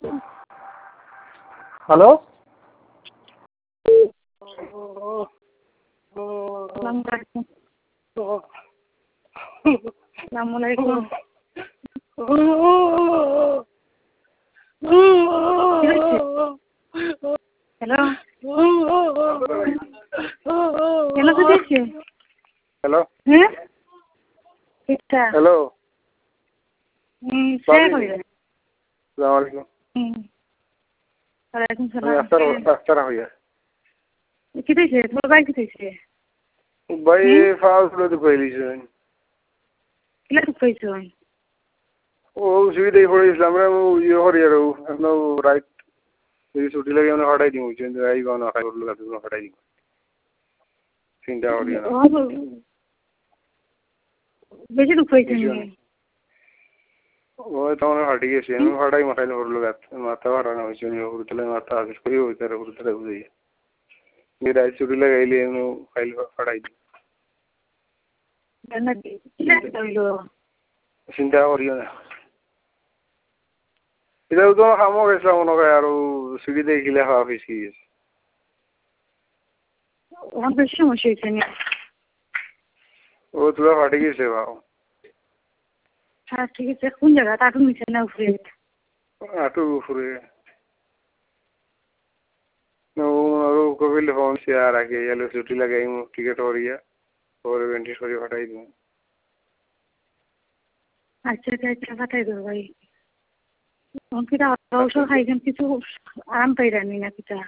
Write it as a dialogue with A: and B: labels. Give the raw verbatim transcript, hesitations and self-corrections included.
A: Hello
B: আসসালামু আলাইকুম। Hello hello কি দিয়েছে?
A: হ্যালো
B: হ্যাঁ ঠিকঠাক।
A: হ্যালো
B: হুম শেয়ার করে
A: আসসালামু আলাইকুম।
B: হুম ওয়ালাইকুম
A: আমি
B: সালাম।
A: আস্তারা আস্তারা হইয়া
B: কি দিয়েছে তোমার ভাই কি দিয়েছে?
A: ভাই ফাউল তো কইলিছে
B: কিলা তো কইছো?
A: ও সুবিধা পড়েছিলাম আমরা ইয়ে করি আর আমরা রাইট এই ছুটি লাগে আমরা হটাই দিই কিন্তু এই গান আকাই করলো কাছে হটাই দিই চিন্তা করি না
B: বেশি দুঃখ হয়েছে
A: ও তখন হাঁটি গেছে আমি হটাই মাথায় করলো মাথা হারানো হয়েছে হুরতলে মাথা আবিষ করি হইতারে হুরতলে বুঝাই এই রাইট ছুটি লাগাইলে আমি ফাইল হটাই দিই চিন্তা করিও না এটাও তো কামো গেছিলাম মনে হয় আর সুবিধা দেখিলে খাওয়া ফিসকি গেছে
B: বেশি সমস্যা হয়েছে
A: ও তোরা ফাটে গেছে বাবা
B: হ্যাঁ ঠিক আছে কোন জায়গা তাটুর নিচে না উপরে?
A: আটুর উপরে কবিল ফোন সে আর আগে এলো ছুটি লাগাই টিকিট করিয়া পরে ভেন্টিস করে ফাটাই দিই
B: আচ্ছা আচ্ছা ফাটাই দেবো ভাই কিটা ঔষধ খাইছেন কিছু আরাম পাইরানি না কিটা?